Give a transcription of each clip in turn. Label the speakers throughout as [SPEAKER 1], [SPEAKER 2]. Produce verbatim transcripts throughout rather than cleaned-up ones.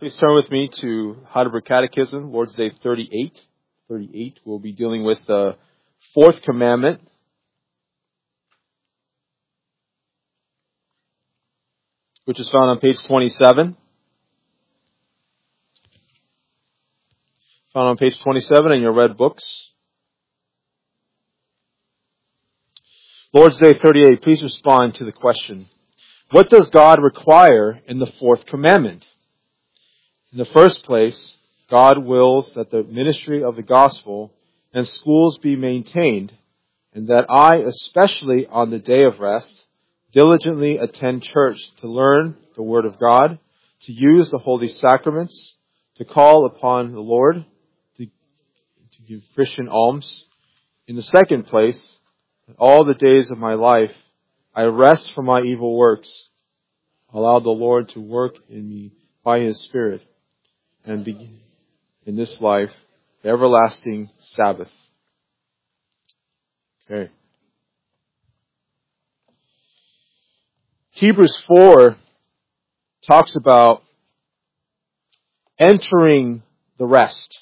[SPEAKER 1] Please turn with me to Heidelberg Catechism, Lord's Day thirty-eight. thirty-eight, we'll be dealing with the fourth commandment. Which is found on page twenty-seven. Found on page twenty-seven in your red books. Lord's Day thirty-eight, please respond to the question. What does God require in the fourth commandment? In the first place, God wills that the ministry of the gospel and schools be maintained, and that I, especially on the day of rest, diligently attend church to learn the Word of God, to use the holy sacraments, to call upon the Lord, to, to give Christian alms. In the second place, all the days of my life, I rest from my evil works, allow the Lord to work in me by His Spirit, and begin in this life the everlasting Sabbath. Okay. Hebrews four talks about entering the rest.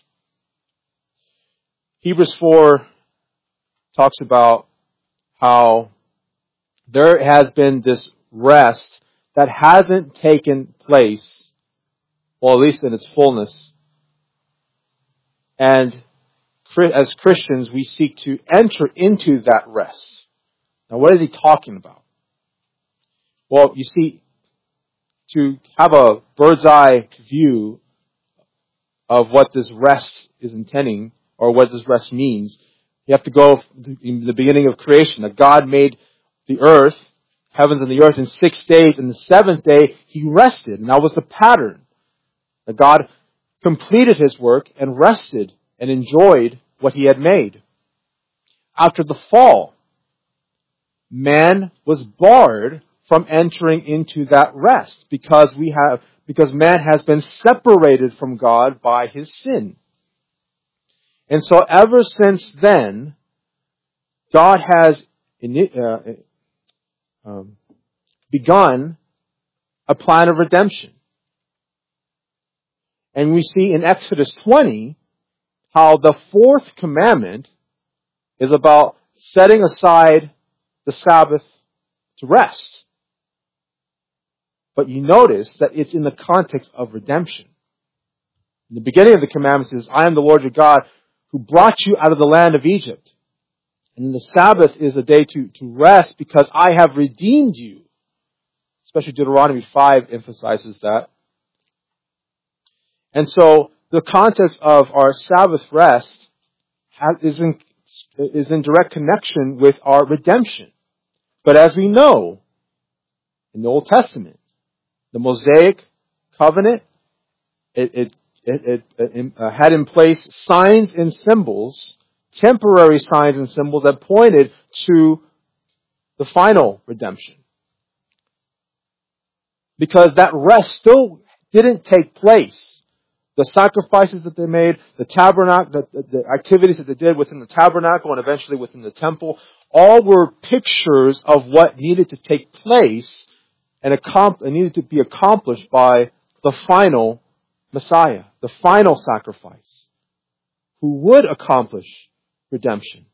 [SPEAKER 1] Hebrews four talks about how there has been this rest that hasn't taken place, well, at least in its fullness. And as Christians, we seek to enter into that rest. Now, what is he talking about? Well, you see, to have a bird's eye view of what this rest is intending, or what this rest means, you have to go in the beginning of creation. That God made the earth, heavens and the earth, in six days, and the seventh day He rested. And that was the pattern. That God completed His work and rested and enjoyed what He had made. After the fall, man was barred from entering into that rest because we have because man has been separated from God by his sin. And so ever since then, God has uh, um, begun a plan of redemption. And we see in Exodus twenty how the fourth commandment is about setting aside the Sabbath to rest. But you notice that it's in the context of redemption. In the beginning of the commandment says, I am the Lord your God who brought you out of the land of Egypt. And the Sabbath is a day to, to rest because I have redeemed you. Especially Deuteronomy five emphasizes that. And so the context of our Sabbath rest has, is, in, is in direct connection with our redemption. But as we know, in the Old Testament, the Mosaic covenant, it, it, it, it, it uh, had in place signs and symbols, temporary signs and symbols that pointed to the final redemption. Because that rest still didn't take place. The sacrifices that they made, the tabernacle, the, the, the activities that they did within the tabernacle and eventually within the temple, all were pictures of what needed to take place and accom- needed to be accomplished by the final Messiah, the final sacrifice, who would accomplish redemption.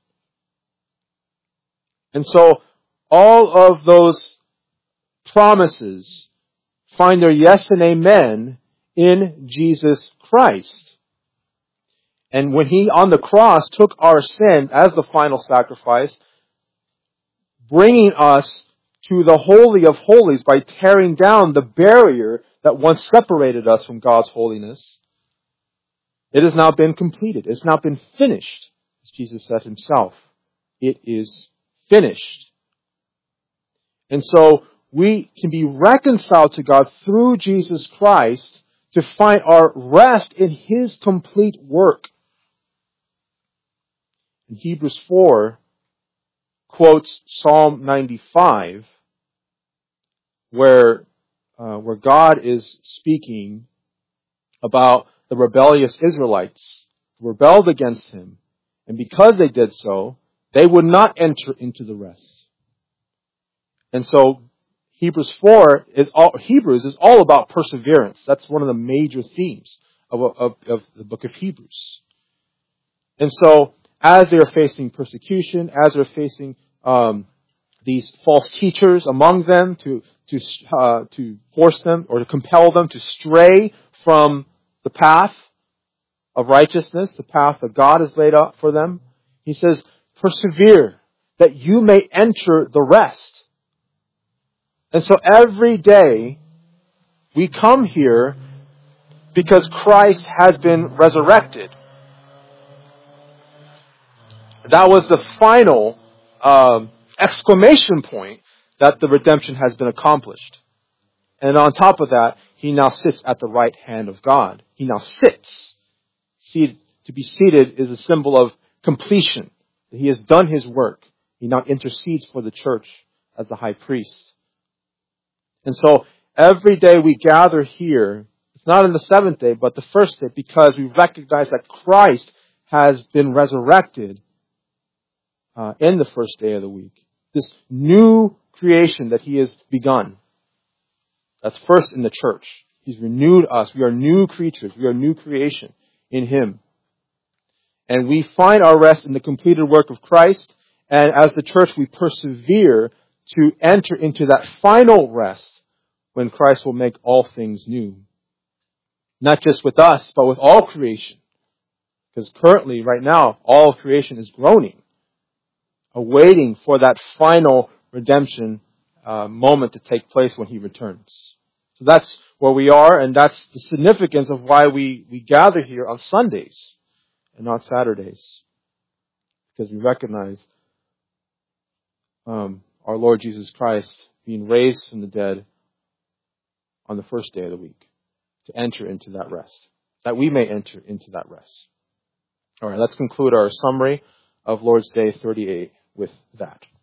[SPEAKER 1] And so all of those promises find their yes and amen in Jesus Christ. And when He on the cross took our sin as the final sacrifice, bringing us to the Holy of Holies by tearing down the barrier that once separated us from God's holiness, it has now been completed. It's now been finished. As Jesus said Himself, it is finished. And so we can be reconciled to God through Jesus Christ to find our rest in His complete work. In Hebrews four quotes Psalm ninety-five, where uh, where God is speaking about the rebellious Israelites who rebelled against Him, and because they did so, they would not enter into the rest. And so Hebrews four is all, Hebrews is all about perseverance. That's one of the major themes of, of, of the book of Hebrews. And so, as they are facing persecution, as they're facing um, these false teachers among them to to uh, to force them or to compel them to stray from the path of righteousness, the path that God has laid out for them, he says, persevere that you may enter the rest. And so every day we come here because Christ has been resurrected. That was the final um, exclamation point that the redemption has been accomplished. And on top of that, he now sits at the right hand of God. He now sits. See, to be seated is a symbol of completion. He has done his work. He now intercedes for the church as the high priest. And so every day we gather here, it's not on the seventh day, but the first day, because we recognize that Christ has been resurrected uh, in the first day of the week. This new creation that he has begun. That's first in the church. He's renewed us. We are new creatures. We are new creation in him. And we find our rest in the completed work of Christ. And as the church, we persevere to enter into that final rest when Christ will make all things new. Not just with us, but with all creation. Because currently, right now, all creation is groaning, awaiting for that final redemption uh, moment to take place when he returns. So that's where we are, and that's the significance of why we, we gather here on Sundays and not Saturdays. Because we recognize um, our Lord Jesus Christ being raised from the dead on the first day of the week to enter into that rest, that we may enter into that rest. All right, let's conclude our summary of Lord's Day thirty-eight with that.